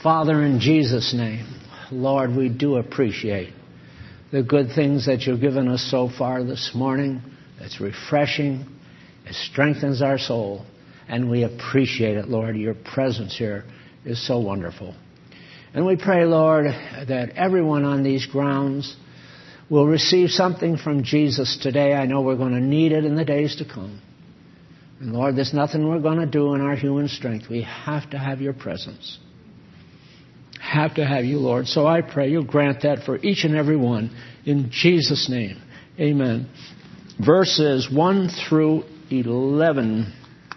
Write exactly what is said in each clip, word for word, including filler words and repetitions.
Father, in Jesus' name, Lord, we do appreciate the good things that you've given us so far this morning. It's refreshing. It strengthens our soul. And we appreciate it, Lord. Your presence here is so wonderful. And we pray, Lord, that everyone on these grounds will receive something from Jesus today. I know we're going to need it in the days to come. And Lord, there's nothing we're going to do in our human strength. We have to have your presence. Have to have you, Lord. So I pray you'll grant that for each and every one. In Jesus' name, amen. Verses one through eleven.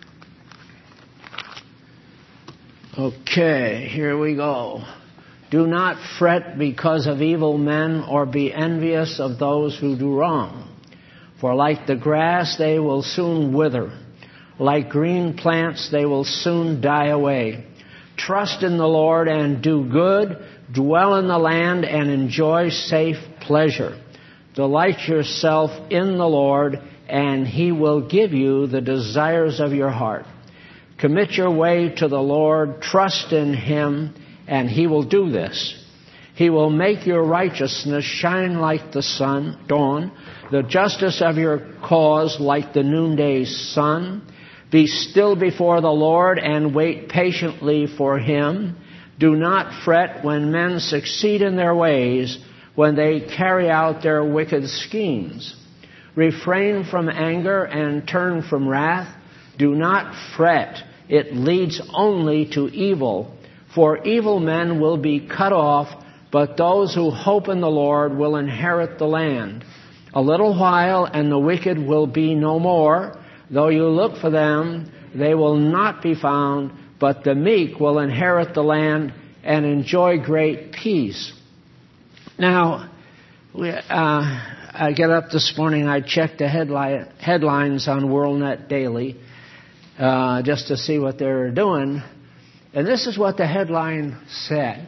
Okay, here we go. Do not fret because of evil men, or be envious of those who do wrong. For like the grass, they will soon wither. Like green plants, they will soon die away. Trust in the Lord and do good. Dwell in the land and enjoy safe pleasure. Delight yourself in the Lord, and He will give you the desires of your heart. Commit your way to the Lord. Trust in Him, and He will do this. He will make your righteousness shine like the sun, dawn, the justice of your cause like the noonday sun. Be still before the Lord and wait patiently for Him. Do not fret when men succeed in their ways, when they carry out their wicked schemes. Refrain from anger and turn from wrath. Do not fret. It leads only to evil. For evil men will be cut off, but those who hope in the Lord will inherit the land. A little while, and the wicked will be no more. Though you look for them, they will not be found, but the meek will inherit the land and enjoy great peace. Now, we, uh, I get up this morning, I checked the headline, headlines on WorldNet Daily, uh, just to see what they're doing. And this is what the headline said.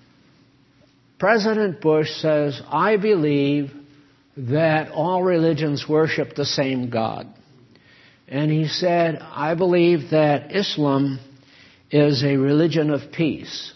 President Bush says, I believe that all religions worship the same God. And he said, I believe that Islam is a religion of peace.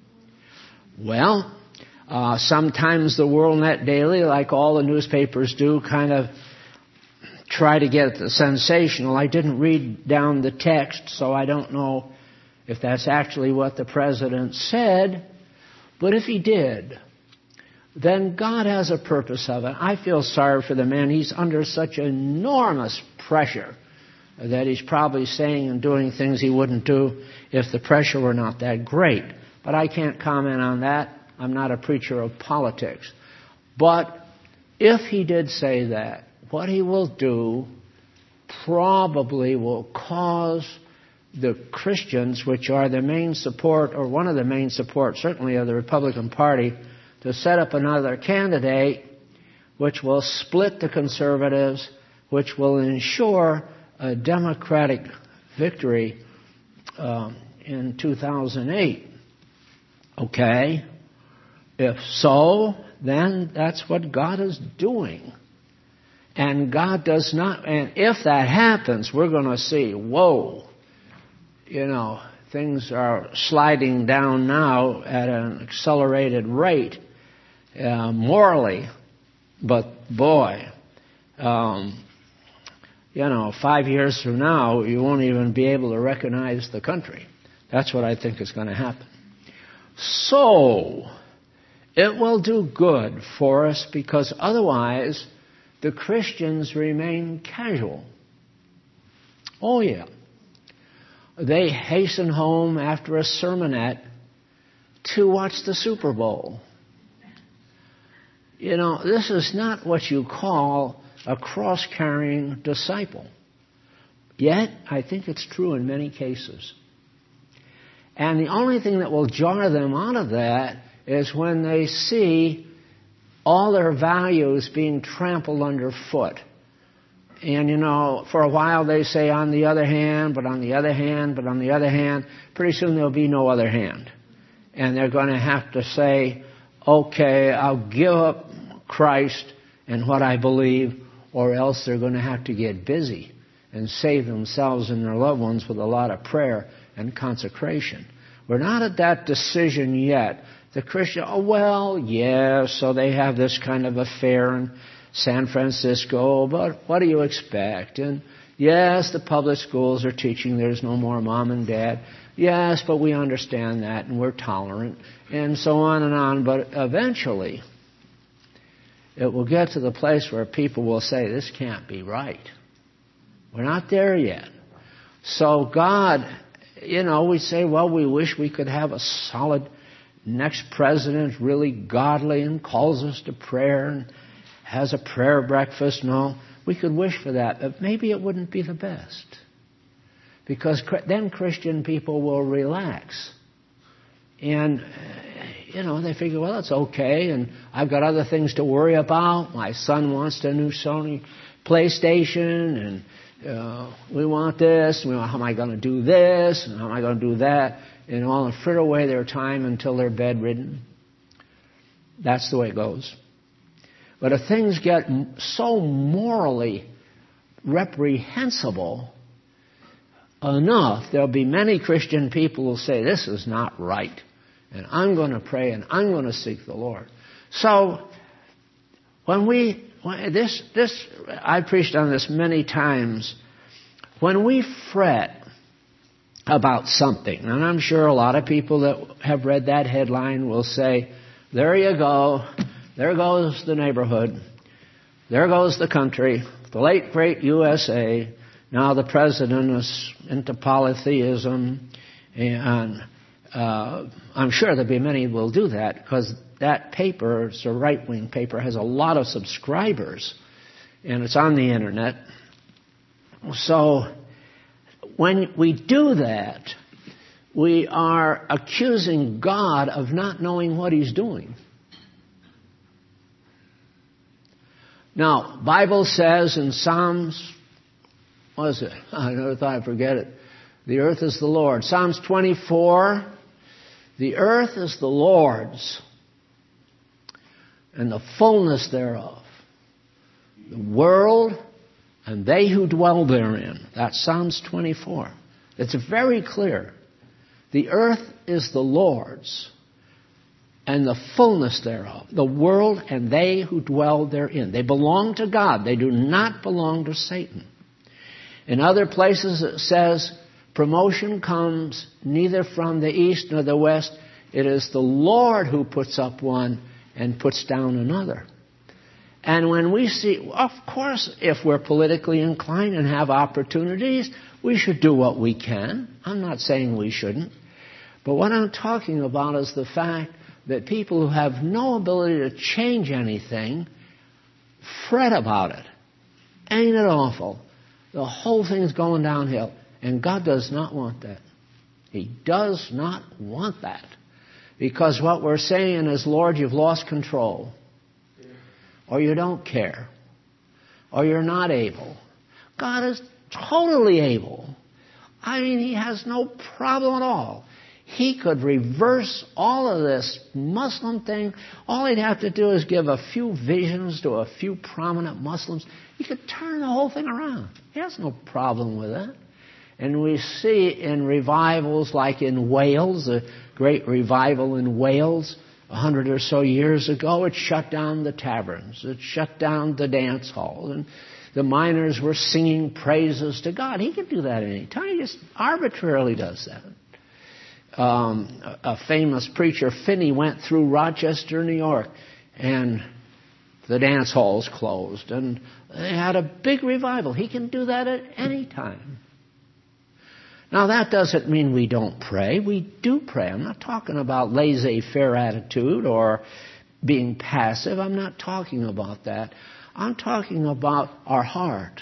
Well, uh, sometimes the WorldNet Daily, like all the newspapers do, kind of try to get the sensational. I didn't read down the text, so I don't know if that's actually what the president said. But if he did, then God has a purpose of it. I feel sorry for the man. He's under such enormous pressure that he's probably saying and doing things he wouldn't do if the pressure were not that great. But I can't comment on that. I'm not a preacher of politics. But if he did say that, what he will do probably will cause the Christians, which are the main support, or one of the main support, certainly of the Republican Party, to set up another candidate which will split the conservatives, which will ensure a Democratic victory uh, in two thousand eight. Okay? If so, then that's what God is doing. And God does not, and if that happens, we're going to see, whoa, you know, things are sliding down now at an accelerated rate, uh, morally. But boy, um, you know, five years from now, you won't even be able to recognize the country. That's what I think is going to happen. So, it will do good for us, because otherwise the Christians remain casual. Oh, yeah. They hasten home after a sermonette to watch the Super Bowl. You know, this is not what you call a cross-carrying disciple. Yet, I think it's true in many cases. And the only thing that will jar them out of that is when they see all their values being trampled underfoot. And, you know, for a while they say, on the other hand, but on the other hand, but on the other hand. Pretty soon there'll be no other hand. And they're going to have to say, okay, I'll give up Christ and what I believe, or else they're going to have to get busy and save themselves and their loved ones with a lot of prayer and consecration. We're not at that decision yet. The Christian, oh, well, yeah, so they have this kind of affair in San Francisco, but what do you expect? And yes, the public schools are teaching there's no more mom and dad. Yes, but we understand that, and we're tolerant, and so on and on. But eventually, it will get to the place where people will say, this can't be right. We're not there yet. So God, you know, we say, well, we wish we could have a solid next president, really godly and calls us to prayer and has a prayer breakfast. No, we could wish for that, but maybe it wouldn't be the best. Because then Christian people will relax. And, you know, they figure, well, it's okay, and I've got other things to worry about. My son wants a new Sony PlayStation, and uh, we want this, and how am I going to do this, and how am I going to do that? And all and fritter away their time until they're bedridden. That's the way it goes. But if things get so morally reprehensible enough, there'll be many Christian people who will say, this is not right. And I'm going to pray and I'm going to seek the Lord. So, when we, when this, this, I've preached on this many times. When we fret about something, and I'm sure a lot of people that have read that headline will say, there you go, there goes the neighborhood, there goes the country, the late great U S A, now the president is into polytheism, and uh, I'm sure there'll be many who will do that, because that paper, it's a right-wing paper, has a lot of subscribers, and it's on the internet. So, when we do that, we are accusing God of not knowing what He's doing. Now, Bible says in Psalms, what is it? I never thought I'd forget it. The earth is the Lord. Psalms twenty-four, the earth is the Lord's, and the fullness thereof, the world and they who dwell therein. That's Psalms twenty-four. It's very clear. The earth is the Lord's, and the fullness thereof, the world and they who dwell therein. They belong to God. They do not belong to Satan. In other places it says, promotion comes neither from the east nor the west. It is the Lord who puts up one and puts down another. And when we see, of course, if we're politically inclined and have opportunities, we should do what we can. I'm not saying we shouldn't. But what I'm talking about is the fact that people who have no ability to change anything fret about it. Ain't it awful? The whole thing's going downhill. And God does not want that. He does not want that. Because what we're saying is, Lord, you've lost control. Or you don't care. Or you're not able. God is totally able. I mean, He has no problem at all. He could reverse all of this Muslim thing. All He'd have to do is give a few visions to a few prominent Muslims. He could turn the whole thing around. He has no problem with that. And we see in revivals like in Wales, a great revival in Wales, a hundred or so years ago, it shut down the taverns. It shut down the dance halls. And the miners were singing praises to God. He can do that any time. He just arbitrarily does that. Um, a, a famous preacher, Finney, went through Rochester, New York, and the dance halls closed. And they had a big revival. He can do that at any time. Now, that doesn't mean we don't pray. We do pray. I'm not talking about laissez-faire attitude or being passive. I'm not talking about that. I'm talking about our heart.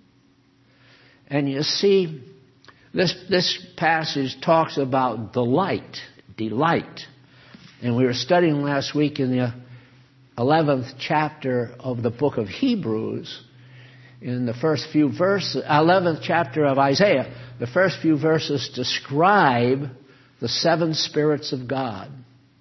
And you see, this, this passage talks about delight, delight. And we were studying last week in the eleventh chapter of the book of Hebrews, in the first few verses, eleventh chapter of Isaiah, the first few verses describe the seven spirits of God.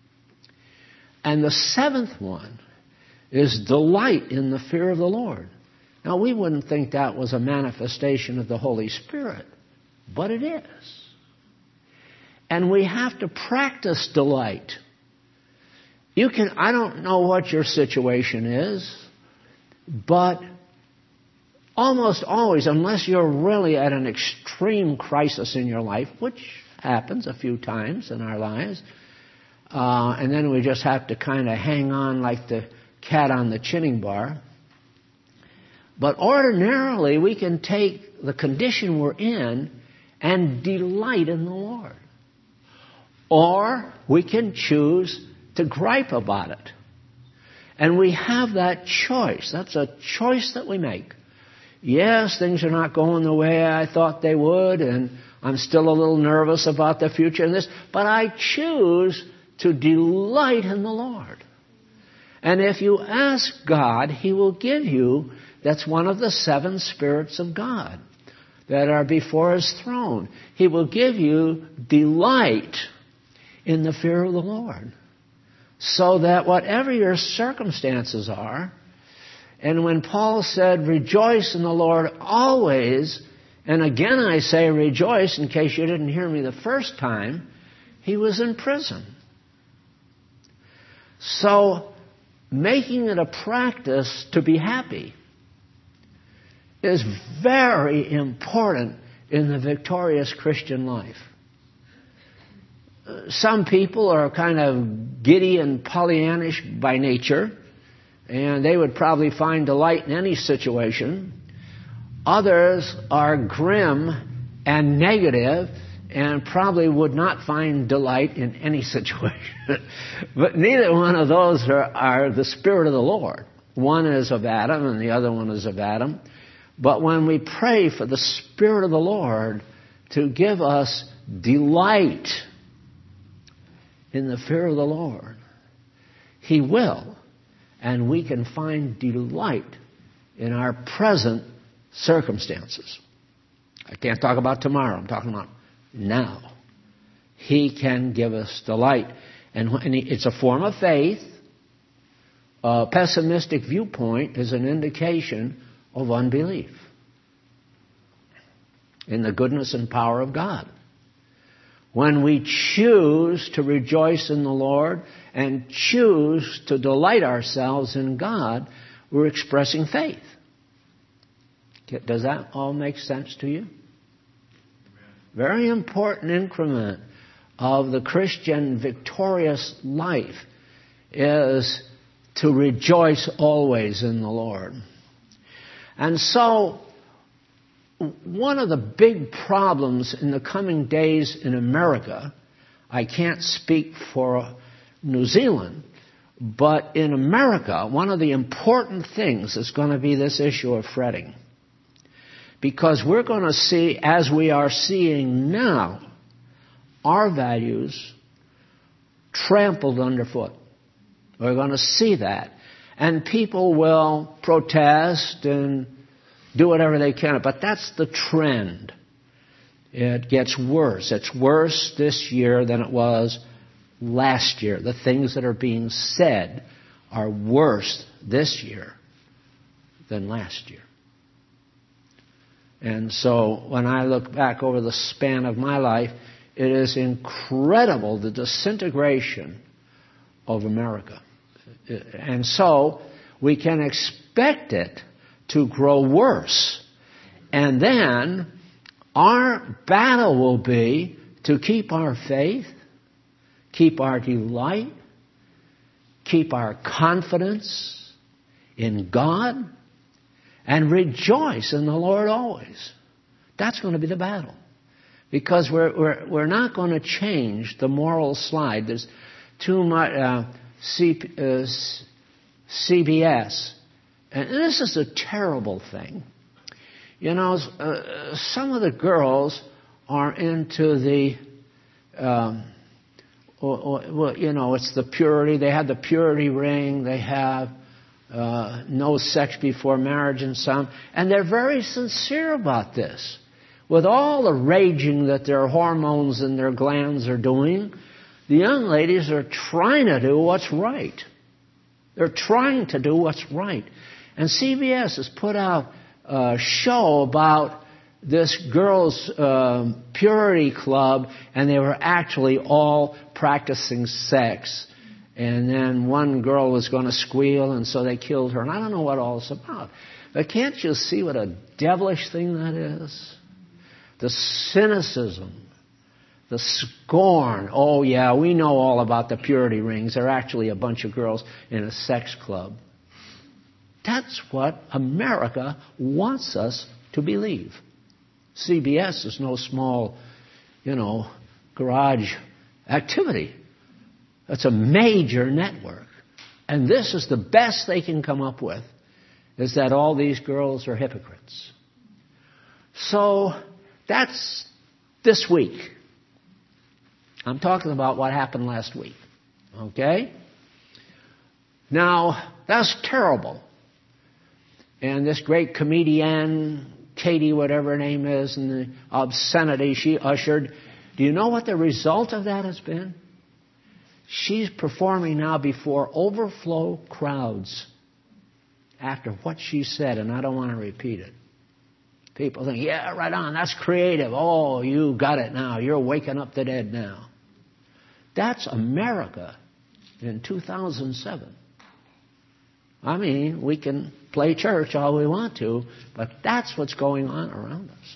And the seventh one is delight in the fear of the Lord. Now, we wouldn't think that was a manifestation of the Holy Spirit, but it is. And we have to practice delight. You can, I don't know what your situation is, but almost always, unless you're really at an extreme crisis in your life, which happens a few times in our lives, uh, and then we just have to kind of hang on like the cat on the chinning bar. But ordinarily, we can take the condition we're in and delight in the Lord. Or we can choose to gripe about it. And we have that choice. That's a choice that we make. Yes, things are not going the way I thought they would, and I'm still a little nervous about the future and this, but I choose to delight in the Lord. And if you ask God, He will give you, that's one of the seven spirits of God that are before His throne. He will give you delight in the fear of the Lord. So that whatever your circumstances are, and when Paul said, rejoice in the Lord always, and again I say rejoice in case you didn't hear me the first time, he was in prison. So, making it a practice to be happy is very important in the victorious Christian life. Some people are kind of giddy and Pollyannish by nature, and they would probably find delight in any situation. Others are grim and negative and probably would not find delight in any situation. But neither one of those are, are the Spirit of the Lord. One is of Adam and the other one is of Adam. But when we pray for the Spirit of the Lord to give us delight in the fear of the Lord, He will. And we can find delight in our present circumstances. I can't talk about tomorrow. I'm talking about now. He can give us delight. And it's a form of faith. A pessimistic viewpoint is an indication of unbelief in the goodness and power of God. When we choose to rejoice in the Lord and choose to delight ourselves in God, we're expressing faith. Does that all make sense to you? Very important increment of the Christian victorious life is to rejoice always in the Lord. And so, one of the big problems in the coming days in America, I can't speak for New Zealand, but in America, one of the important things is going to be this issue of fretting. Because we're going to see, as we are seeing now, our values trampled underfoot. We're going to see that. And people will protest and do whatever they can. But that's the trend. It gets worse. It's worse this year than it was last year. The things that are being said are worse this year than last year. And so when I look back over the span of my life, it is incredible the disintegration of America. And so we can expect it to grow worse. And then our battle will be to keep our faith, keep our delight, keep our confidence in God, and rejoice in the Lord always. That's going to be the battle. Because we're we're we're not going to change the moral slide. There's too much uh, C, uh, C B S. And this is a terrible thing. You know, uh, some of the girls are into the, um, or, or, well, you know, it's the purity. They have the purity ring. They have uh, no sex before marriage and some. And they're very sincere about this. With all the raging that their hormones and their glands are doing, the young ladies are trying to do what's right. They're trying to do what's right. And C B S has put out a show about this girls' uh, purity club, and they were actually all practicing sex. And then one girl was going to squeal, and so they killed her. And I don't know what all it's about. But can't you see what a devilish thing that is? The cynicism, the scorn. Oh, yeah, we know all about the purity rings. They're actually a bunch of girls in a sex club. That's what America wants us to believe. C B S is no small, you know, garage activity. It's a major network. And this is the best they can come up with, is that all these girls are hypocrites. So that's this week. I'm talking about what happened last week. Okay? Now, that's terrible. And this great comedian, Katie, whatever her name is, and the obscenity she ushered, do you know what the result of that has been? She's performing now before overflow crowds after what she said, and I don't want to repeat it. People think, yeah, right on, that's creative. Oh, you got it now. You're waking up the dead now. That's America in two thousand seven. I mean, we can play church all we want to, but that's what's going on around us.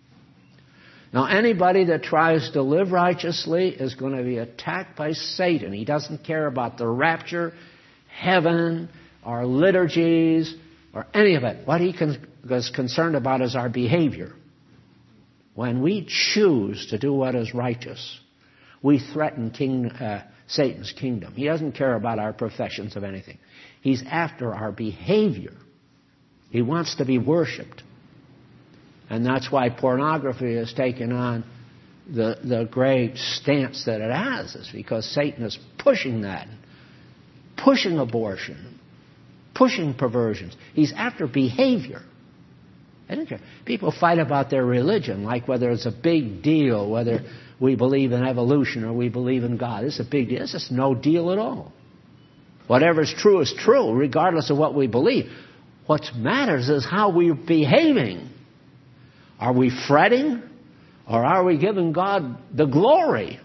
Now, anybody that tries to live righteously is going to be attacked by Satan. He doesn't care about the rapture, heaven, our liturgies, or any of it. What he is concerned about is our behavior. When we choose to do what is righteous, we threaten King, uh, Satan's kingdom. He doesn't care about our professions of anything. He's after our behavior. He wants to be worshipped. And that's why pornography has taken on the, the great stance that it has, is because Satan is pushing that, pushing abortion, pushing perversions. He's after behavior. I don't care. People fight about their religion, like whether it's a big deal, whether we believe in evolution or we believe in God. It's a big deal. It's just no deal at all. Whatever's true is true, regardless of what we believe. What matters is how we're behaving. Are we fretting, or are we giving God the glory?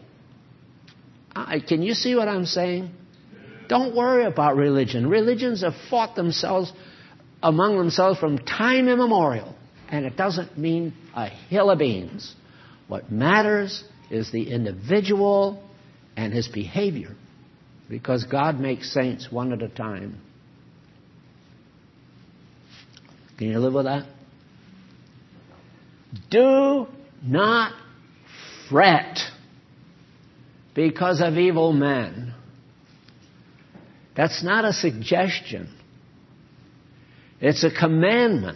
I, can you see what I'm saying? Don't worry about religion. Religions have fought themselves among themselves from time immemorial, and it doesn't mean a hill of beans. What matters is the individual and his behavior, because God makes saints one at a time. Can you live with that? Do not fret because of evil men. That's not a suggestion. It's a commandment.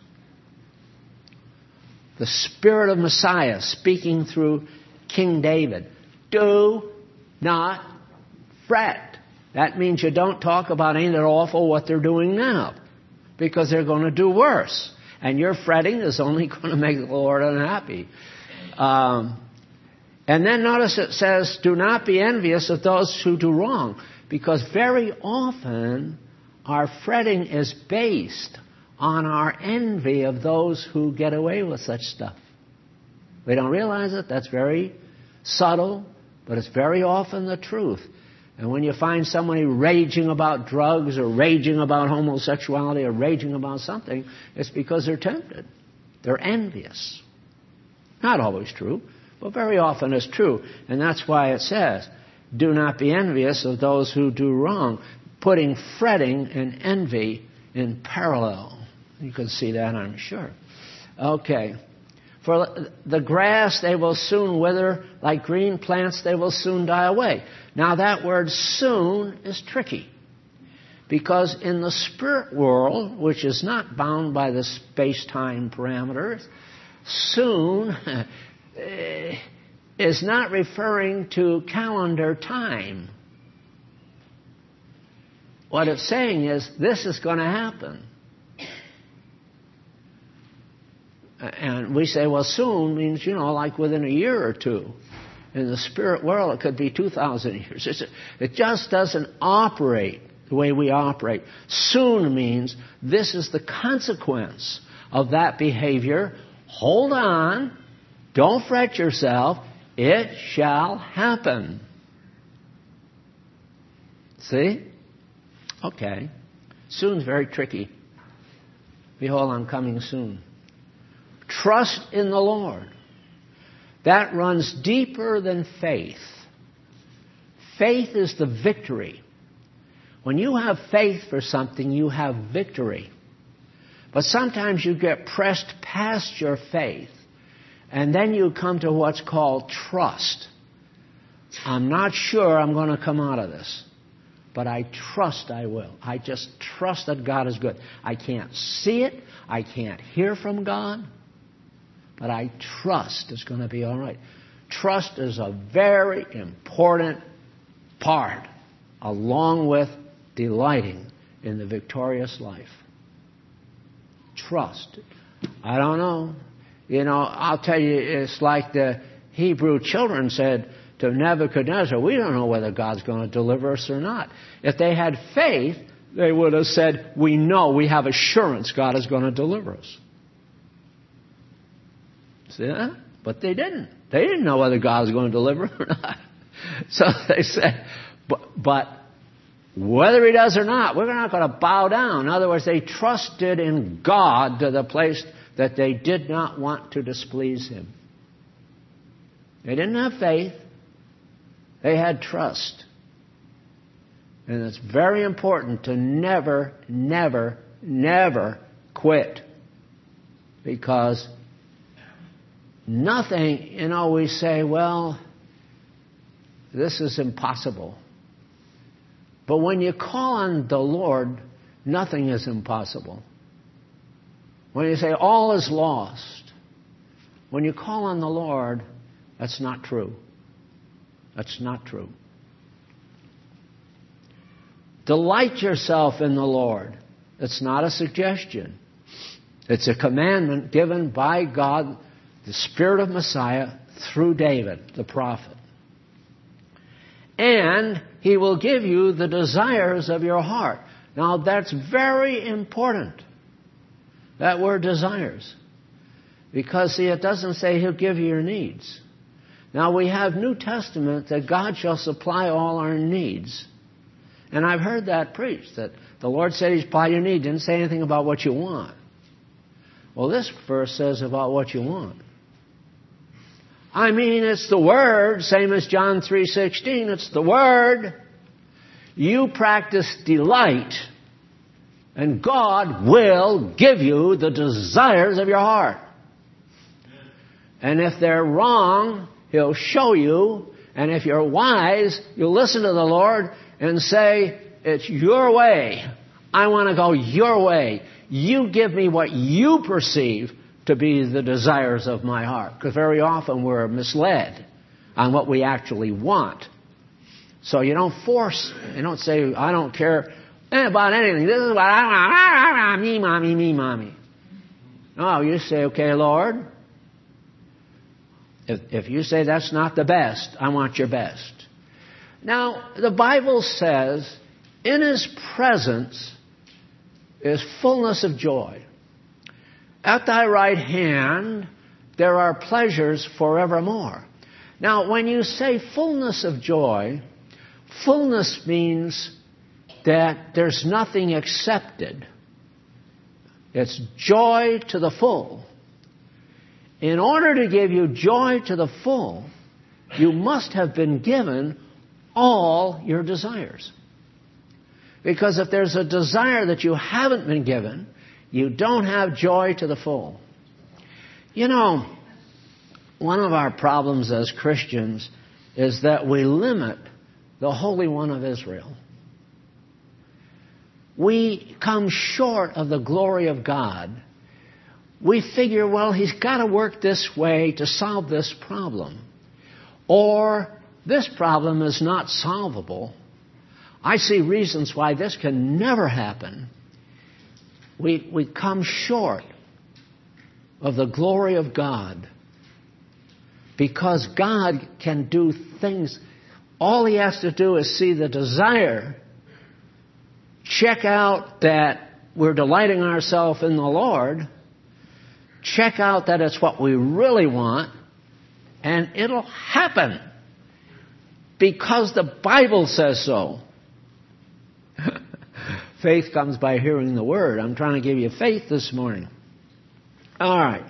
The Spirit of Messiah speaking through King David. Do not fret. That means you don't talk about ain't it awful what they're doing now, because they're going to do worse. And your fretting is only going to make the Lord unhappy. Um, and then notice it says, do not be envious of those who do wrong. Because very often our fretting is based on our envy of those who get away with such stuff. We don't realize it. That's very subtle, but it's very often the truth. And when you find somebody raging about drugs or raging about homosexuality or raging about something, it's because they're tempted. They're envious. Not always true, but very often it's true. And that's why it says, do not be envious of those who do wrong, putting fretting and envy in parallel. You can see that, I'm sure. Okay. For the grass, they will soon wither. Like green plants, they will soon die away. Now, that word soon is tricky. Because in the spirit world, which is not bound by the space-time parameters, soon is not referring to calendar time. What it's saying is, this is going to happen. And we say, well, soon means, you know, like within a year or two. In the spirit world, it could be two thousand years. It's, it just doesn't operate the way we operate. Soon means this is the consequence of that behavior, Hold on. Don't fret yourself. It shall happen. See? Okay. Soon's very tricky. Behold, I'm coming soon. Trust in the Lord. That runs deeper than faith. Faith is the victory. When you have faith for something, you have victory. But sometimes you get pressed past your faith, and then you come to what's called trust. I'm not sure I'm going to come out of this, but I trust I will. I just trust that God is good. I can't see it. I can't hear from God, but I trust it's going to be all right. Trust is a very important part, along with delighting in the victorious life. Trust. I don't know. You know, I'll tell you, it's like the Hebrew children said to Nebuchadnezzar, we don't know whether God's going to deliver us or not. If they had faith, they would have said, we know, we have assurance God is going to deliver us. See that? But they didn't. They didn't know whether God was going to deliver or not. So they said, but, but whether He does or not, we're not going to bow down. In other words, they trusted in God to the place that they did not want to displease Him. They didn't have faith. They had trust. And it's very important to never, never, never quit. Because nothing, you know, we say, well, this is impossible. But when you call on the Lord, nothing is impossible. When you say all is lost, when you call on the Lord, that's not true. That's not true. Delight yourself in the Lord. It's not a suggestion. It's a commandment given by God, the Spirit of Messiah, through David, the prophet. And He will give you the desires of your heart. Now, that's very important, that word desires. Because, see, it doesn't say He'll give you your needs. Now, we have New Testament that God shall supply all our needs. And I've heard that preached, that the Lord said He'd supply your need. Didn't say anything about what you want. Well, this verse says about what you want. I mean, it's the Word, same as John three sixteen. It's the Word. You practice delight, and God will give you the desires of your heart. And if they're wrong, He'll show you. And if you're wise, you'll listen to the Lord and say, it's your way. I want to go your way. You give me what you perceive to be the desires of my heart. Because very often we're misled on what we actually want. So you don't force, you don't say, I don't care about anything. This is what I want. Me, mommy, me, mommy. No, you say, okay, Lord, if, if you say that's not the best, I want your best. Now, the Bible says, in His presence is fullness of joy. At thy right hand there are pleasures forevermore. Now, when you say fullness of joy, fullness means that there's nothing accepted. It's joy to the full. In order to give you joy to the full, you must have been given all your desires. Because if there's a desire that you haven't been given, you don't have joy to the full. You know, one of our problems as Christians is that we limit the Holy One of Israel. We come short of the glory of God. We figure, well, He's got to work this way to solve this problem. Or this problem is not solvable. I see reasons why this can never happen. We, we come short of the glory of God because God can do things. All He has to do is see the desire, check out that we're delighting ourselves in the Lord, check out that it's what we really want, and it'll happen because the Bible says so. Faith comes by hearing the Word. I'm trying to give you faith this morning. All right.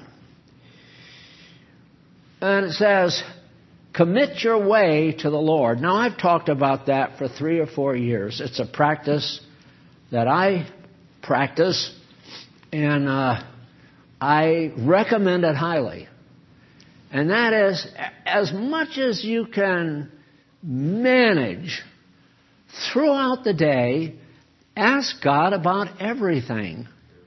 And it says, commit your way to the Lord. Now, I've talked about that for three or four years. It's a practice that I practice, and uh, I recommend it highly. And that is, as much as you can manage throughout the day, ask God about everything.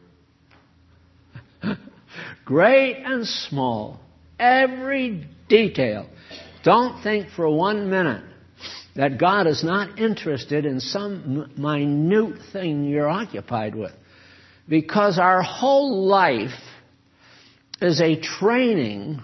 Great and small. Every detail. Don't think for one minute that God is not interested in some minute thing you're occupied with. Because our whole life is a training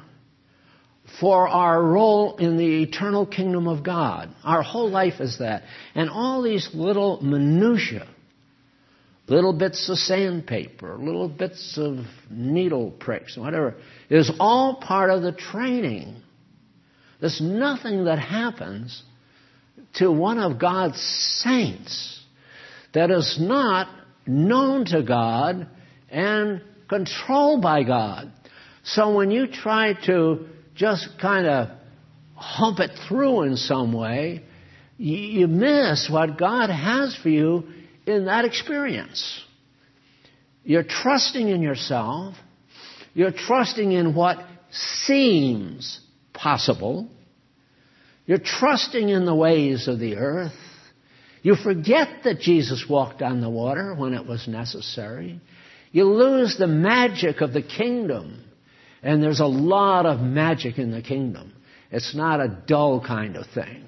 for our role in the eternal kingdom of God. Our whole life is that. And all these little minutiae, little bits of sandpaper, little bits of needle pricks, whatever, is all part of the training. There's nothing that happens to one of God's saints that is not known to God and controlled by God. So when you try to just kind of hump it through in some way, you miss what God has for you in that experience. You're trusting in yourself. You're trusting in what seems possible. You're trusting in the ways of the earth. You forget that Jesus walked on the water when it was necessary. You lose the magic of the kingdom. And there's a lot of magic in the kingdom. It's not a dull kind of thing.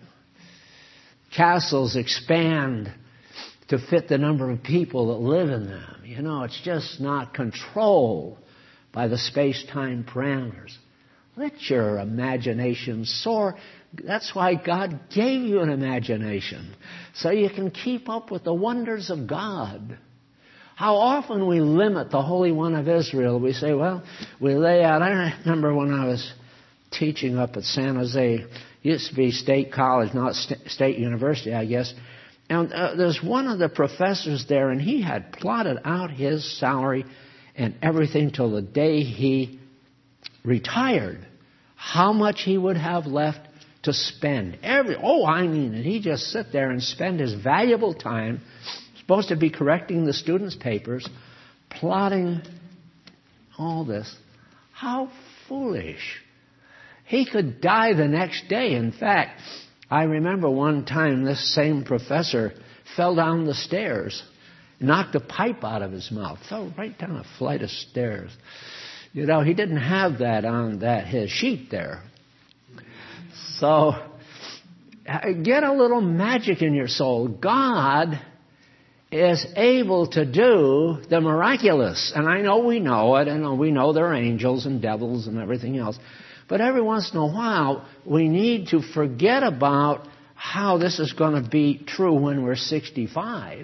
Castles expand to fit the number of people that live in them. You know, it's just not controlled by the space-time parameters. Let your imagination soar. That's why God gave you an imagination, so you can keep up with the wonders of God. How often we limit the Holy One of Israel. We say, well, we lay out. I remember when I was teaching up at San Jose. It used to be State College, not St- State University, I guess. And uh, there's one of the professors there, and he had plotted out his salary and everything till the day he retired, how much he would have left to spend. Every oh, I mean it. He'd just sit there and spend his valuable time, supposed to be correcting the students' papers, plotting all this. How foolish. He could die the next day. In fact, I remember one time this same professor fell down the stairs, knocked a pipe out of his mouth, fell right down a flight of stairs. You know, he didn't have that on that his sheet there. So, get a little magic in your soul. God is able to do the miraculous. And I know we know it, and we know there are angels and devils and everything else. But every once in a while, we need to forget about how this is going to be true when we're sixty-five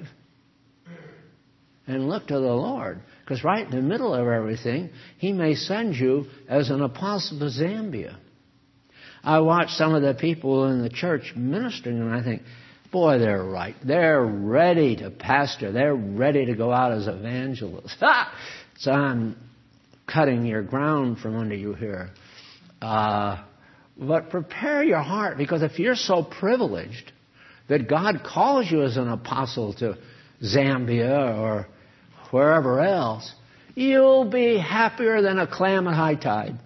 and look to the Lord. Because right in the middle of everything, He may send you as an apostle to Zambia. I watch some of the people in the church ministering, and I think, boy, they're right. They're ready to pastor. They're ready to go out as evangelists. So I'm cutting your ground from under you here. Uh, but prepare your heart, because if you're so privileged that God calls you as an apostle to Zambia or wherever else, you'll be happier than a clam at high tide.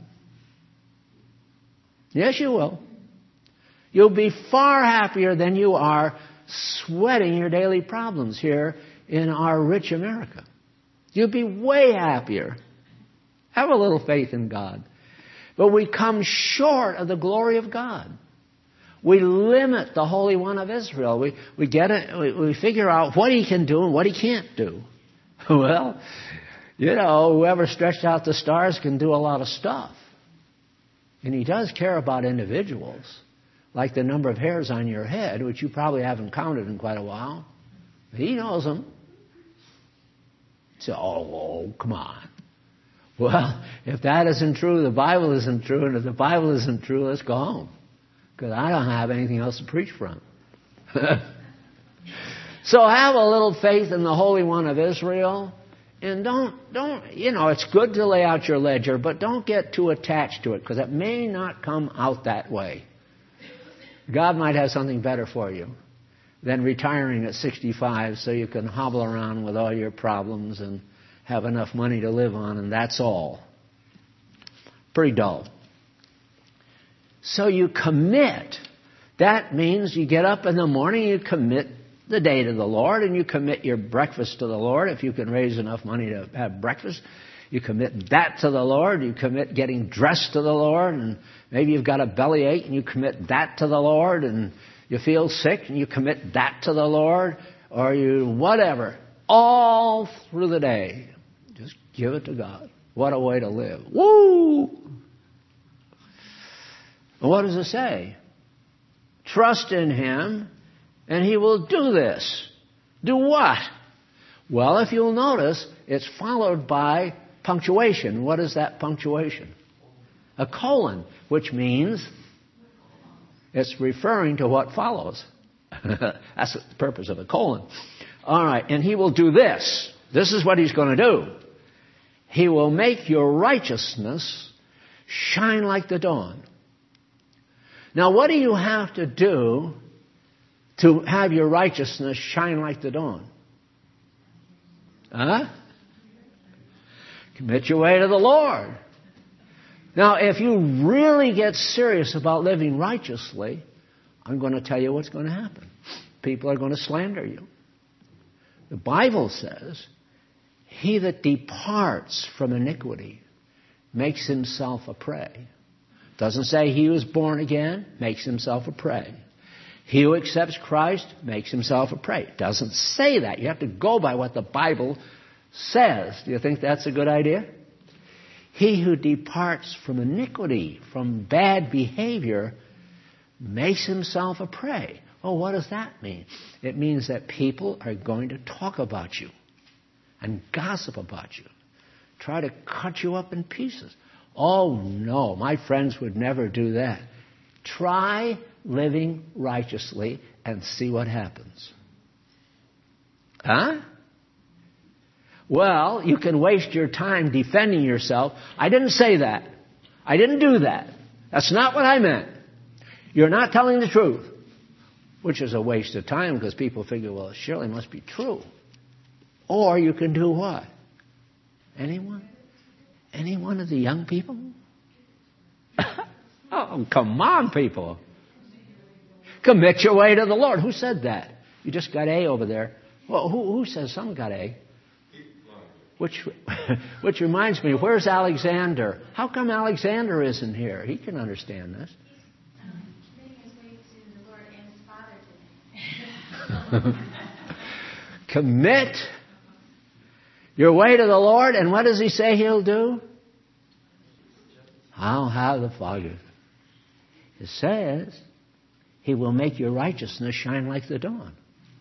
Yes, you will. You'll be far happier than you are sweating your daily problems here in our rich America. You'll be way happier. Have a little faith in God. But we come short of the glory of God. We limit the Holy One of Israel. We, we get it. We, we figure out what He can do and what He can't do. Well, you know, whoever stretched out the stars can do a lot of stuff. And He does care about individuals, like the number of hairs on your head, which you probably haven't counted in quite a while. He knows them. So, oh, oh come on. Well, if that isn't true, the Bible isn't true, and if the Bible isn't true, let's go home. Because I don't have anything else to preach from. So have a little faith in the Holy One of Israel. And don't, don't, you know, it's good to lay out your ledger, but don't get too attached to it, because it may not come out that way. God might have something better for you than retiring at sixty-five so you can hobble around with all your problems and have enough money to live on, and that's all. Pretty dull. So you commit. That means you get up in the morning, you commit the day to the Lord, and you commit your breakfast to the Lord. If you can raise enough money to have breakfast, you commit that to the Lord. You commit getting dressed to the Lord, and maybe you've got a bellyache, and you commit that to the Lord, and you feel sick, and you commit that to the Lord, or you whatever. All through the day, just give it to God. What a way to live. Woo! And what does it say? Trust in Him, and He will do this. Do what? Well, if you'll notice, it's followed by punctuation. What is that punctuation? A colon, which means it's referring to what follows. That's the purpose of a colon. All right, and He will do this. This is what He's going to do. He will make your righteousness shine like the dawn. Now, what do you have to do to have your righteousness shine like the dawn? Huh? Commit your way to the Lord. Now, if you really get serious about living righteously, I'm going to tell you what's going to happen. People are going to slander you. The Bible says, he that departs from iniquity makes himself a prey. Doesn't say he who is born again makes himself a prey. He who accepts Christ makes himself a prey. It doesn't say that. You have to go by what the Bible says. Do you think that's a good idea? He who departs from iniquity, from bad behavior, makes himself a prey. Oh, what does that mean? It means that people are going to talk about you and gossip about you, try to cut you up in pieces. Oh, no, my friends would never do that. Try living righteously and see what happens. Huh? Well, you can waste your time defending yourself. I didn't say that. I didn't do that. That's not what I meant. You're not telling the truth, which is a waste of time because people figure, well, it surely must be true. Or you can do what? Anyone? Any one of the young people? Oh, come on, people. Commit your way to the Lord. Who said that? You just got A over there. Well, who, who says someone got A? Which, which reminds me, where's Alexander? How come Alexander isn't here? He can understand this. Commit your way to the Lord, and what does He say He'll do? I'll have the Father. It says He will make your righteousness shine like the dawn.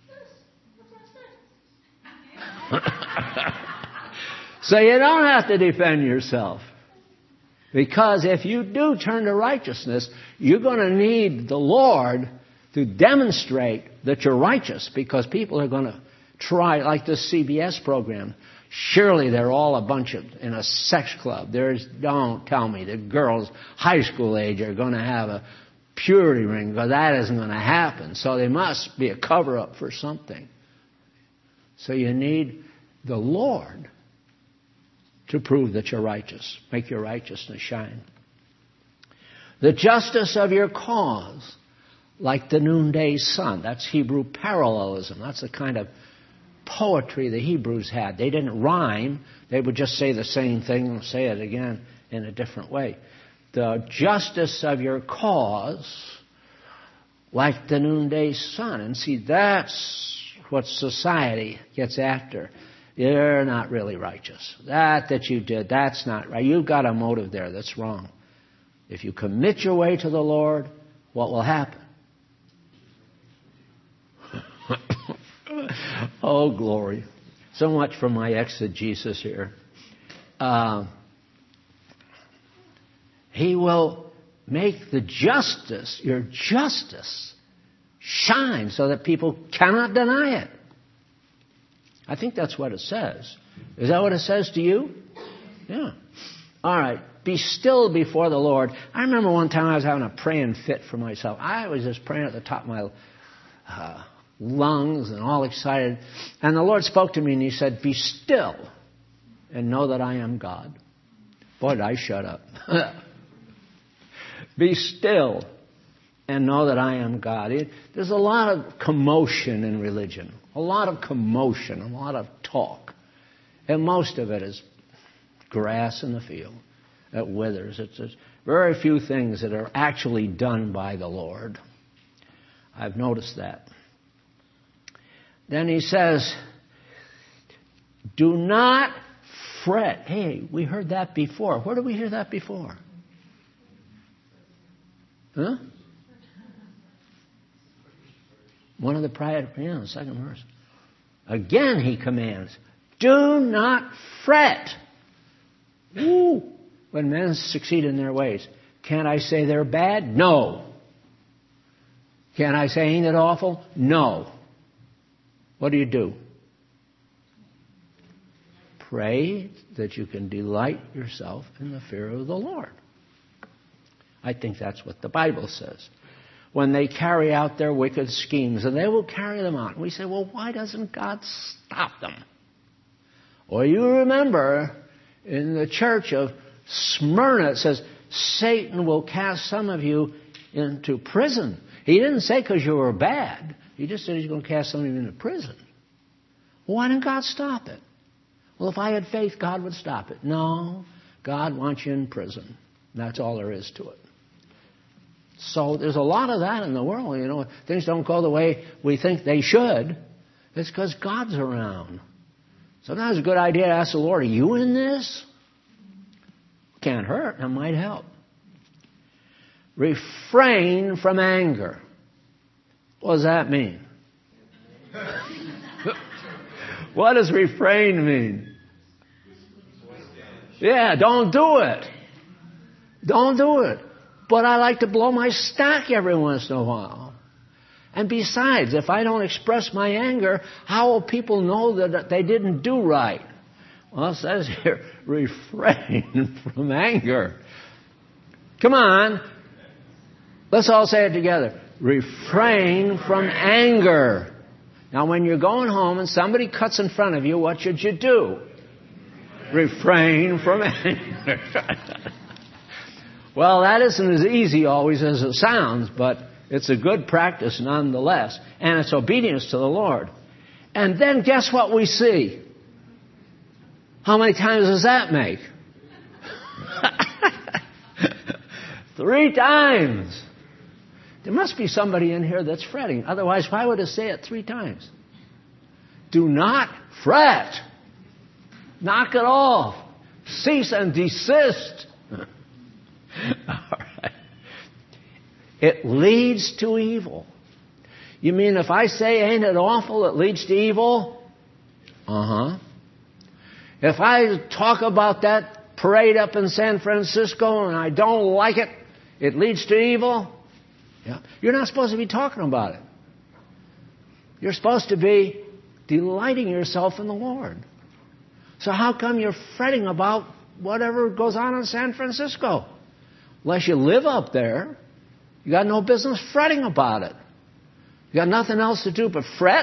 So you don't have to defend yourself. Because if you do turn to righteousness, you're going to need the Lord to demonstrate that you're righteous, because people are going to try, like this C B S program. Surely they're all a bunch of, in a sex club. There's, don't tell me the girls high school age are going to have a purity ring, because that isn't going to happen. So there must be a cover-up for something. So you need the Lord to prove that you're righteous. Make your righteousness shine. The justice of your cause, like the noonday sun. That's Hebrew parallelism. That's the kind of poetry the Hebrews had. They didn't rhyme. They would just say the same thing and say it again in a different way. The justice of your cause, like the noonday sun. And see, that's what society gets after. You're not really righteous. That that you did, that's not right. You've got a motive there that's wrong. If you commit your way to the Lord, what will happen? Oh, glory. So much for my exegesis here. Uh, He will make the justice, your justice, shine so that people cannot deny it. I think that's what it says. Is that what it says to you? Yeah. All right. Be still before the Lord. I remember one time I was having a praying fit for myself. I was just praying at the top of my uh, lungs and all excited. And the Lord spoke to me and He said, be still and know that I am God. Boy, did I shut up. Be still and know that I am God. It, there's a lot of commotion in religion. A lot of commotion, a lot of talk. And most of it is grass in the field that withers. It's, it's very few things that are actually done by the Lord. I've noticed that. Then He says, do not fret. Hey, we heard that before. Where did we hear that before? Huh? One of the prior, yeah, the second verse. Again He commands, do not fret. Ooh, when men succeed in their ways. Can't I say they're bad? No. Can I say ain't it awful? No. What do you do? Pray that you can delight yourself in the fear of the Lord. I think that's what the Bible says. When they carry out their wicked schemes, and they will carry them out. We say, well, why doesn't God stop them? Well, you remember in the church of Smyrna, it says, Satan will cast some of you into prison. He didn't say because you were bad. He just said He's going to cast some of you into prison. Well, why didn't God stop it? Well, if I had faith, God would stop it. No, God wants you in prison. That's all there is to it. So there's a lot of that in the world. You know, things don't go the way we think they should. It's because God's around. Sometimes it's a good idea to ask the Lord, are you in this? Can't hurt. It might help. Refrain from anger. What does that mean? What does refrain mean? Yeah, don't do it. Don't do it. But I like to blow my stack every once in a while. And besides, if I don't express my anger, how will people know that they didn't do right? Well, it says here, refrain from anger. Come on. Let's all say it together. Refrain from anger. Now, when you're going home and somebody cuts in front of you, what should you do? Refrain from anger. Well, that isn't as easy always as it sounds, but it's a good practice nonetheless. And it's obedience to the Lord. And then guess what we see? How many times does that make? Three times. There must be somebody in here that's fretting. Otherwise, why would it say it three times? Do not fret. Knock it off. Cease and desist. All right. It leads to evil. You mean if I say, ain't it awful, it leads to evil? Uh-huh. If I talk about that parade up in San Francisco and I don't like it, it leads to evil? Yeah. You're not supposed to be talking about it. You're supposed to be delighting yourself in the Lord. So how come you're fretting about whatever goes on in San Francisco? Unless you live up there, you got no business fretting about it. You got nothing else to do but fret?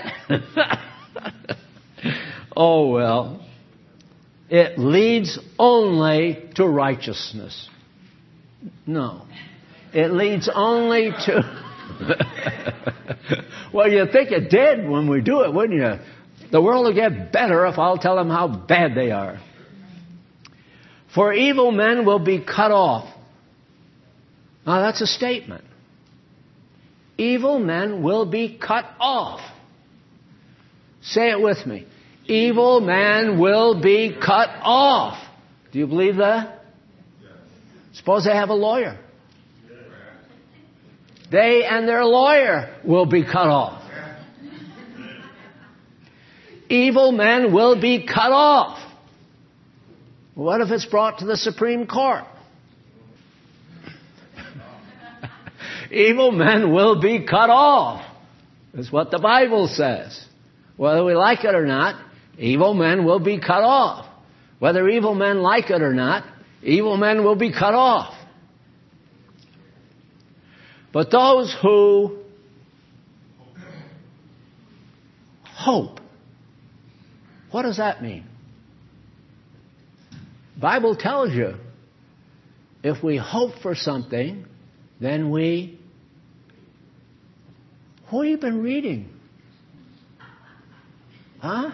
Oh, well. It leads only to righteousness. No. It leads only to... Well, you'd think it did when we do it, wouldn't you? The world will get better if I'll tell them how bad they are. For evil men will be cut off. Now, that's a statement. Evil men will be cut off. Say it with me. Evil men will be cut off. Do you believe that? Suppose they have a lawyer. They and their lawyer will be cut off. Evil men will be cut off. What if it's brought to the Supreme Court? Evil men will be cut off. That's what the Bible says. Whether we like it or not, evil men will be cut off. Whether evil men like it or not, evil men will be cut off. But those who hope, what does that mean? The Bible tells you, if we hope for something, then we... What have you been reading? Huh?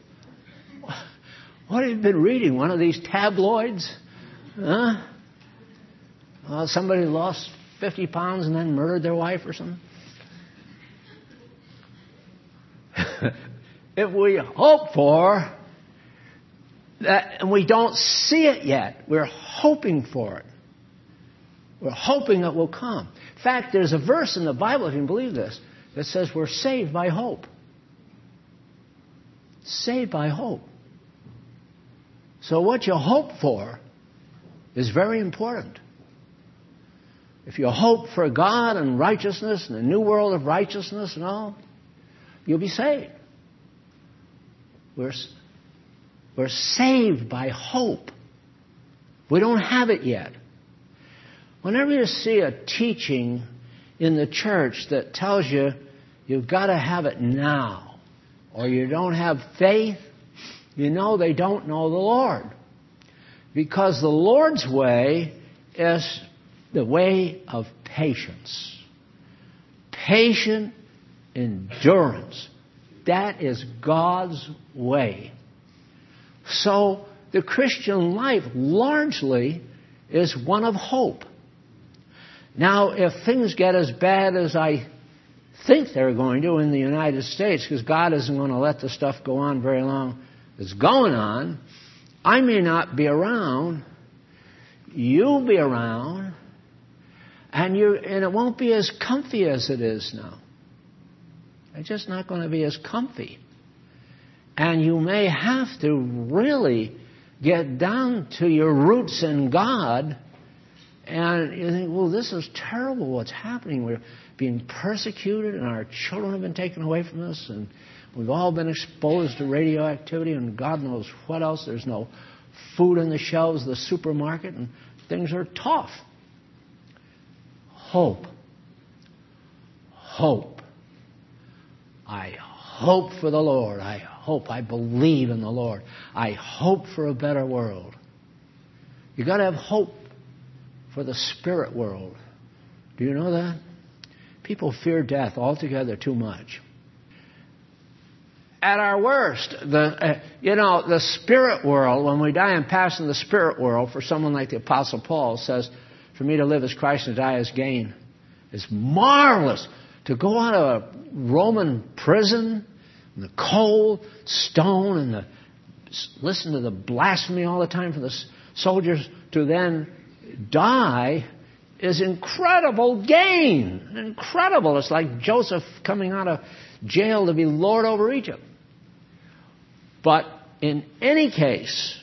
What have you been reading? One of these tabloids? Huh? Well, somebody lost fifty pounds and then murdered their wife or something? If we hope for that and we don't see it yet, we're hoping for it. We're hoping it will come. In fact, there's a verse in the Bible, if you can believe this, that says we're saved by hope. Saved by hope. So what you hope for is very important. If you hope for God and righteousness and a new world of righteousness and all, you'll be saved. We're, we're saved by hope. We don't have it yet. Whenever you see a teaching in the church that tells you you've got to have it now, or you don't have faith, you know they don't know the Lord. Because the Lord's way is the way of patience. Patient endurance. That is God's way. So the Christian life largely is one of hope. Now, if things get as bad as I think they're going to in the United States, because God isn't going to let the stuff go on very long, it's going on, I may not be around, you'll be around, and you and it won't be as comfy as it is now. It's just not going to be as comfy. And you may have to really get down to your roots in God. And you think, well, this is terrible what's happening. We're being persecuted and our children have been taken away from us. And we've all been exposed to radioactivity and God knows what else. There's no food in the shelves of the supermarket and things are tough. Hope. Hope. I hope for the Lord. I hope. I believe in the Lord. I hope for a better world. You've got to have hope for the spirit world. Do you know that? People fear death altogether too much. At our worst, the uh, you know, the spirit world, when we die and pass in the spirit world, for someone like the Apostle Paul says, for me to live as Christ and die as gain. It's marvelous to go out of a Roman prison, and the cold stone, and the listen to the blasphemy all the time from the soldiers, to then die is incredible gain. Incredible. It's like Joseph coming out of jail to be Lord over Egypt. But in any case,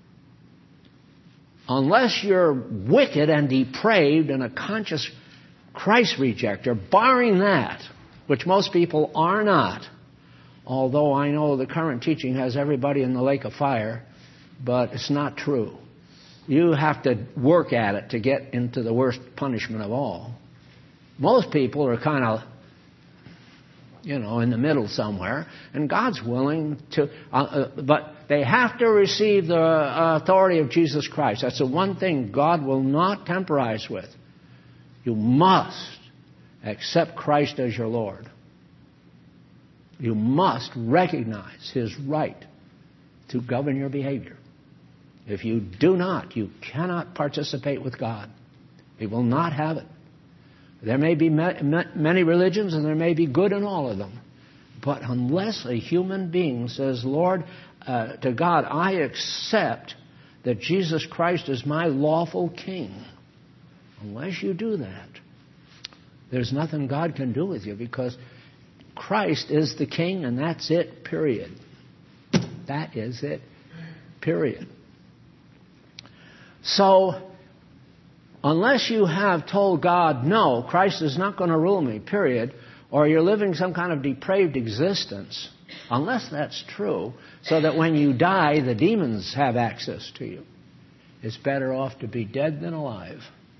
unless you're wicked and depraved and a conscious Christ rejecter, barring that, which most people are not, although I know the current teaching has everybody in the lake of fire, but it's not true. You have to work at it to get into the worst punishment of all. Most people are kind of, you know, in the middle somewhere, and God's willing to, uh, uh, but they have to receive the uh, authority of Jesus Christ. That's the one thing God will not temporize with. You must accept Christ as your Lord. You must recognize His right to govern your behavior. If you do not, you cannot participate with God. He will not have it. There may be many religions and there may be good in all of them. But unless a human being says, Lord, uh, to God, I accept that Jesus Christ is my lawful king. Unless you do that, there's nothing God can do with you, because Christ is the king and that's it, period. That is it, period. So, unless you have told God, no, Christ is not going to rule me, period, or you're living some kind of depraved existence, unless that's true, so that when you die, the demons have access to you, it's better off to be dead than alive.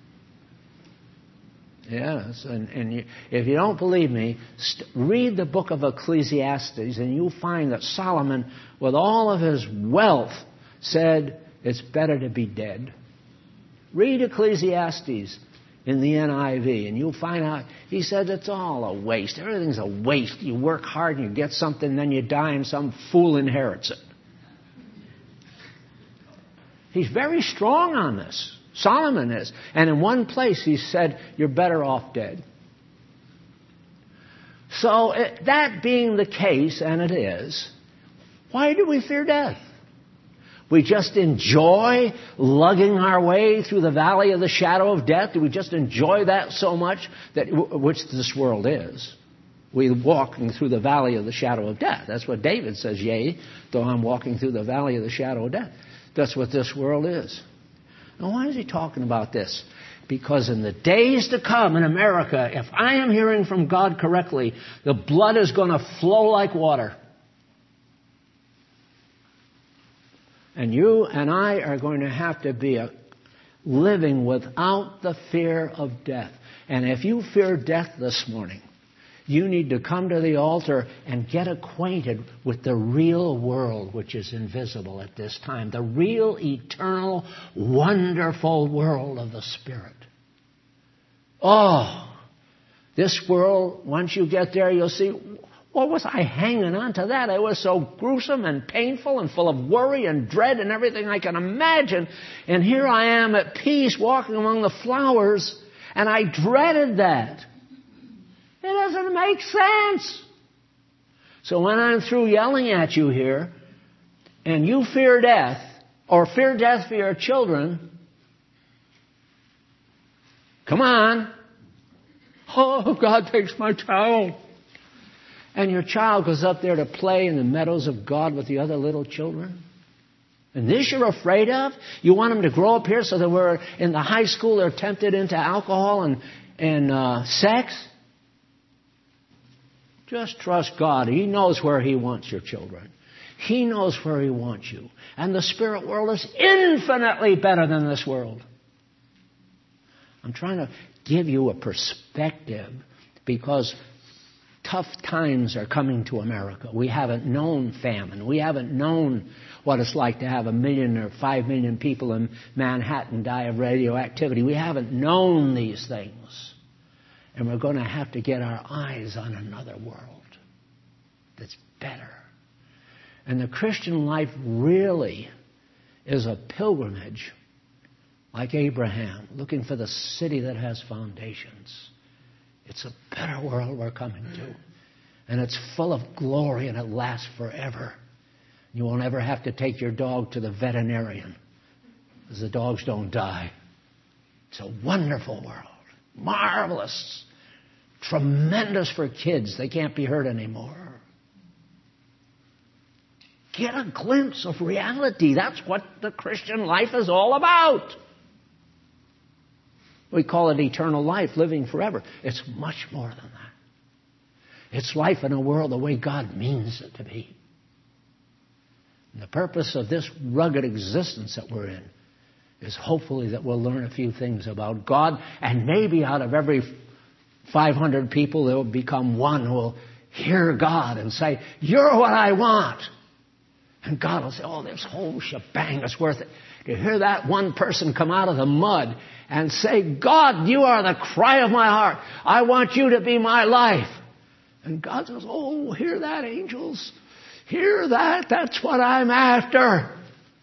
Yes, and, and you, if you don't believe me, st- read the book of Ecclesiastes, and you'll find that Solomon, with all of his wealth, said it's better to be dead. Read Ecclesiastes in the N I V, and you'll find out, he said it's all a waste. Everything's a waste. You work hard and you get something, then you die and some fool inherits it. He's very strong on this. Solomon is. And in one place he said, you're better off dead. So it, that being the case, and it is, why do we fear death? We just enjoy lugging our way through the valley of the shadow of death. Do we just enjoy that so much, that which this world is? We're walking through the valley of the shadow of death. That's what David says, yea, though I'm walking through the valley of the shadow of death. That's what this world is. Now, why is he talking about this? Because in the days to come in America, if I am hearing from God correctly, the blood is going to flow like water. And you and I are going to have to be a, living without the fear of death. And if you fear death this morning, you need to come to the altar and get acquainted with the real world which is invisible at this time. The real, eternal, wonderful world of the Spirit. Oh, this world, once you get there, you'll see, what was I hanging on to that? It was so gruesome and painful and full of worry and dread and everything I can imagine. And here I am at peace walking among the flowers, and I dreaded that. It doesn't make sense. So when I'm through yelling at you here, and you fear death, or fear death for your children, come on. Oh, God takes my child. And your child goes up there to play in the meadows of God with the other little children. And this you're afraid of? You want them to grow up here so that we're in the high school they're tempted into alcohol and, and uh, sex? Just trust God. He knows where He wants your children. He knows where He wants you. And the spirit world is infinitely better than this world. I'm trying to give you a perspective because tough times are coming to America. We haven't known famine. We haven't known what it's like to have a million or five million people in Manhattan die of radioactivity. We haven't known these things. And we're going to have to get our eyes on another world that's better. And the Christian life really is a pilgrimage, like Abraham, looking for the city that has foundations. It's a better world we're coming to. And it's full of glory and it lasts forever. You won't ever have to take your dog to the veterinarian because the dogs don't die. It's a wonderful world. Marvelous. Tremendous for kids. They can't be hurt anymore. Get a glimpse of reality. That's what the Christian life is all about. We call it eternal life, living forever. It's much more than that. It's life in a world the way God means it to be. And the purpose of this rugged existence that we're in is hopefully that we'll learn a few things about God, and maybe out of every five hundred people there will become one who will hear God and say, you're what I want. And God will say, oh, this whole shebang is worth it. To hear that one person come out of the mud and say, God, you are the cry of my heart. I want you to be my life. And God says, oh, hear that, angels. Hear that. That's what I'm after.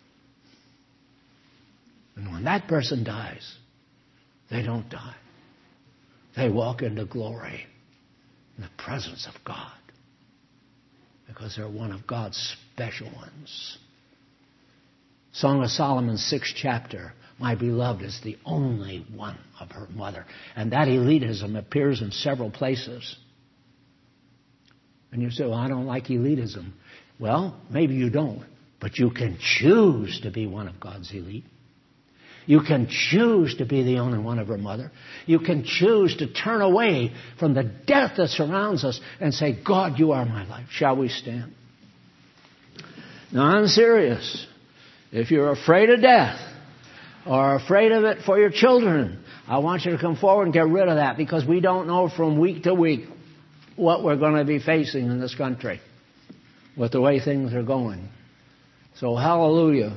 And when that person dies, they don't die. They walk into glory in the presence of God because they're one of God's special ones. Song of Solomon, sixth chapter. My beloved is the only one of her mother. And that elitism appears in several places. And you say, well, I don't like elitism. Well, maybe you don't. But you can choose to be one of God's elite. You can choose to be the only one of her mother. You can choose to turn away from the death that surrounds us and say, God, you are my life. Shall we stand? Now, I'm serious. If you're afraid of death or afraid of it for your children, I want you to come forward and get rid of that, because we don't know from week to week what we're going to be facing in this country with the way things are going. So, hallelujah.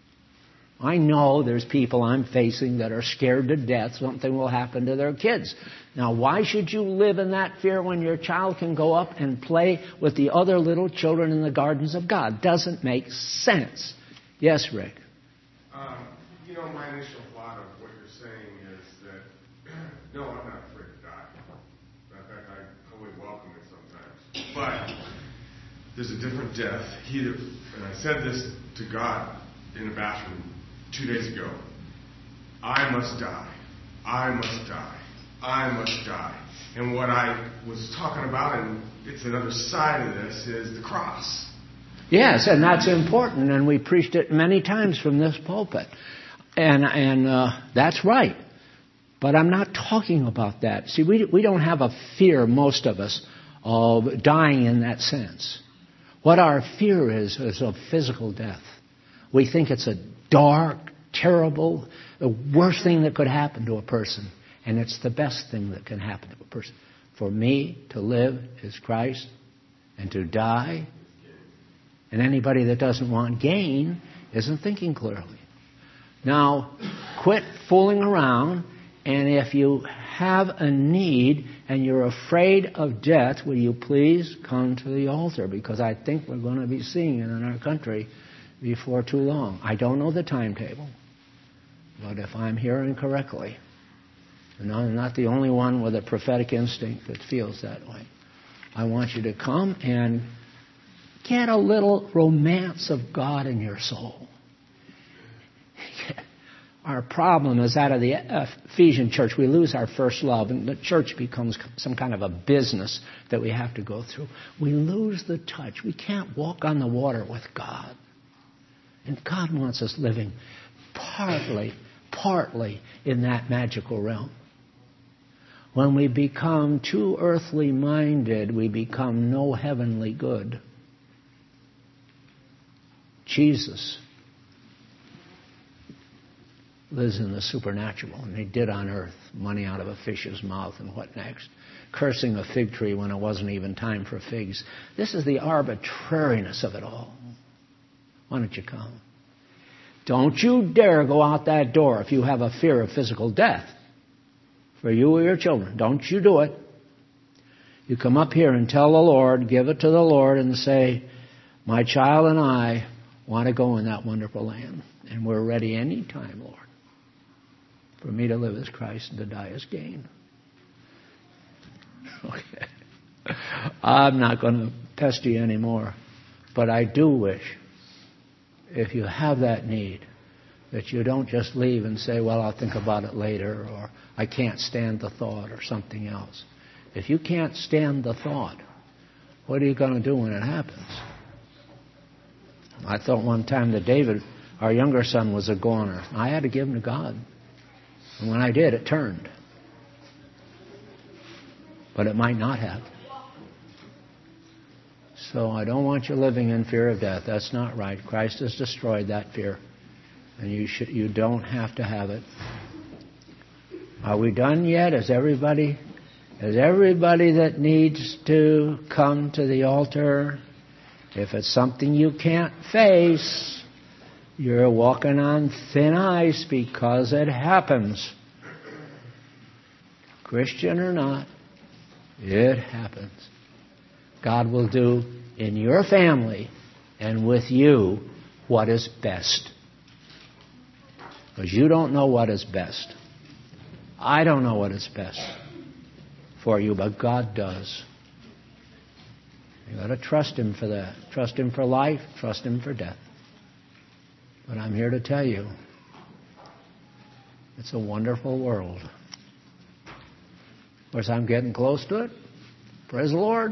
I know there's people I'm facing that are scared to death something will happen to their kids. Now, why should you live in that fear when your child can go up and play with the other little children in the gardens of God? Doesn't make sense. Yes, Rick? Um, you know, my initial thought of what you're saying is that, no, I'm not afraid to die. In fact, I totally welcome it sometimes. But there's a different death. He that, and I said this to God in the bathroom two days ago. I must die. I must die. I must die. And what I was talking about, and it's another side of this, is the cross. Yes, and that's important, and we preached it many times from this pulpit. And and uh, that's right. But I'm not talking about that. See, we we don't have a fear, most of us, of dying in that sense. What our fear is, is of physical death. We think it's a dark, terrible, the worst thing that could happen to a person. And it's the best thing that can happen to a person. For me to live is Christ, and to die. And anybody that doesn't want gain isn't thinking clearly. Now, quit fooling around, and if you have a need and you're afraid of death, will you please come to the altar? Because I think we're going to be seeing it in our country before too long. I don't know the timetable, but if I'm hearing correctly, and I'm not the only one with a prophetic instinct that feels that way, I want you to come and get a little romance of God in your soul. Our problem is out of the Ephesian church. We lose our first love, and the church becomes some kind of a business that we have to go through. We lose the touch. We can't walk on the water with God. And God wants us living partly, partly in that magical realm. When we become too earthly minded, we become no heavenly good. Jesus lives in the supernatural, and he did on earth, money out of a fish's mouth, and what next? Cursing a fig tree when it wasn't even time for figs. This is the arbitrariness of it all. Why don't you come? Don't you dare go out that door if you have a fear of physical death for you or your children. Don't you do it. You come up here and tell the Lord, give it to the Lord, and say, my child and I want to go in that wonderful land, and we're ready any time, Lord. For me to live as Christ and to die as gain. Okay. I'm not going to pester you anymore. But I do wish, if you have that need, that you don't just leave and say, well, I'll think about it later, or I can't stand the thought, or something else. If you can't stand the thought, what are you going to do when it happens? I thought one time that David, our younger son, was a goner. I had to give him to God. And when I did, it turned. But it might not have. So I don't want you living in fear of death. That's not right. Christ has destroyed that fear. And you should, you don't have to have it. Are we done yet? Is everybody, is everybody that needs to come to the altar? If it's something you can't face, you're walking on thin ice because it happens. Christian or not, it happens. God will do in your family and with you what is best. Because you don't know what is best. I don't know what is best for you, but God does. You've got to trust Him for that. Trust Him for life. Trust Him for death. But I'm here to tell you, it's a wonderful world. Of course, I'm getting close to it. Praise the Lord.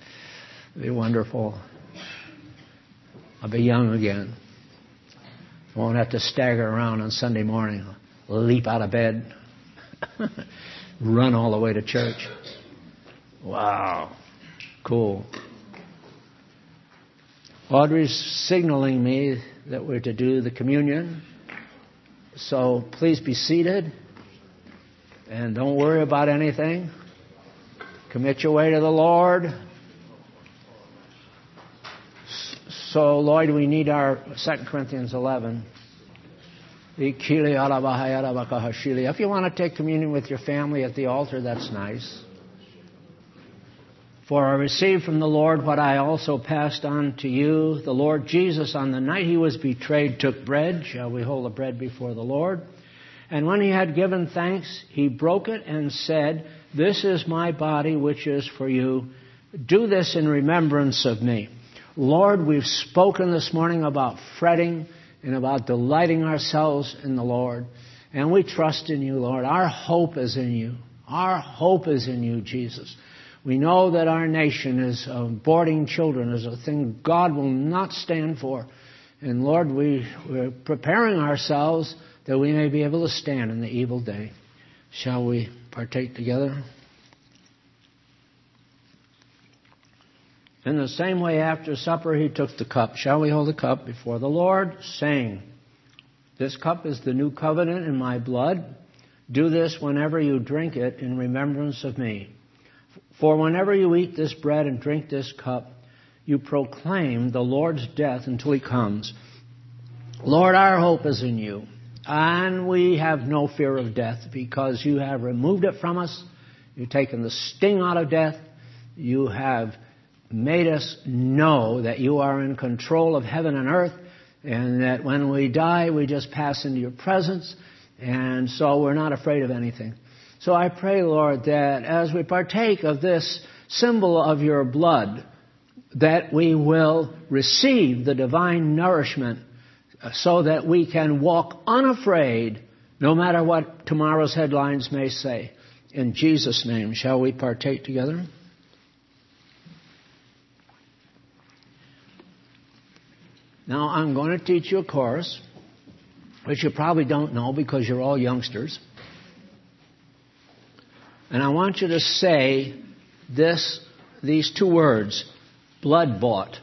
It'll be wonderful. I'll be young again. Won't have to stagger around on Sunday morning, leap out of bed, run all the way to church. Wow. Cool. Audrey's signaling me that we're to do the communion. So please be seated. And don't worry about anything. Commit your way to the Lord. So, Lloyd, we need our Second Corinthians eleven. If you want to take communion with your family at the altar, that's nice. For I received from the Lord what I also passed on to you. The Lord Jesus, on the night he was betrayed, took bread. Shall we hold the bread before the Lord? And when he had given thanks, he broke it and said, "This is my body, which is for you. Do this in remembrance of me." Lord, we've spoken this morning about fretting and about delighting ourselves in the Lord. And we trust in you, Lord. Our hope is in you. Our hope is in you, Jesus. We know that our nation is aborting children is a thing God will not stand for. And Lord, we, we're preparing ourselves that we may be able to stand in the evil day. Shall we partake together? In the same way, after supper, he took the cup. Shall we hold the cup before the Lord, saying, "This cup is the new covenant in my blood. Do this whenever you drink it in remembrance of me. For whenever you eat this bread and drink this cup, you proclaim the Lord's death until he comes." Lord, our hope is in you. And we have no fear of death because you have removed it from us. You've taken the sting out of death. You have made us know that you are in control of heaven and earth, and that when we die, we just pass into your presence, and so we're not afraid of anything. So I pray, Lord, that as we partake of this symbol of your blood, that we will receive the divine nourishment so that we can walk unafraid no matter what tomorrow's headlines may say. In Jesus' name, shall we partake together? Now, I'm going to teach you a chorus, which you probably don't know because you're all youngsters. And I want you to say this, these two words, blood bought.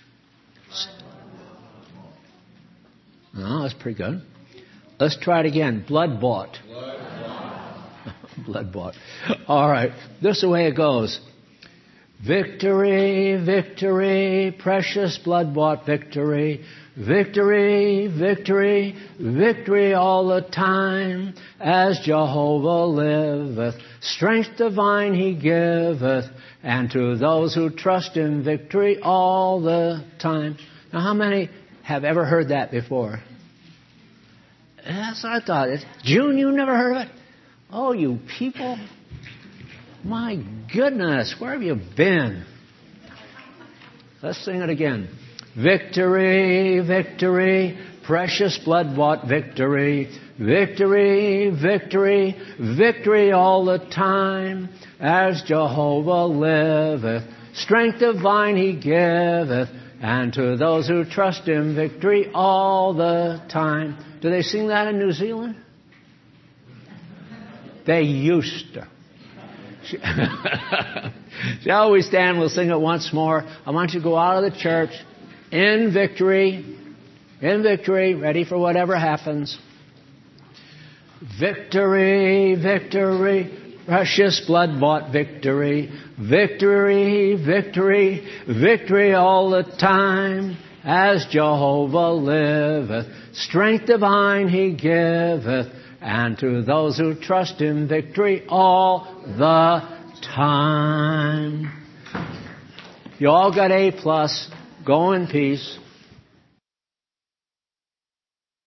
Oh, that's pretty good. Let's try it again. Blood bought. Blood bought. Blood bought. All right. This is the way it goes. Victory, victory, precious blood-bought victory. Victory, victory, victory all the time. As Jehovah liveth, strength divine he giveth. And to those who trust in victory all the time. Now, how many have ever heard that before? Yes, I thought it. June, you never heard of it? Oh, you people. My goodness, where have you been? Let's sing it again. Victory, victory, precious blood-bought victory. Victory, victory, victory all the time. As Jehovah liveth, strength divine he giveth. And to those who trust him, victory all the time. Do they sing that in New Zealand? They used to. Shall we stand? We'll sing it once more. I want you to go out of the church in victory, in victory, ready for whatever happens. Victory, victory, precious blood-bought victory. Victory, victory, victory all the time. As Jehovah liveth, strength divine he giveth. And to those who trust him, victory all the time. You all got A plus. Go in peace.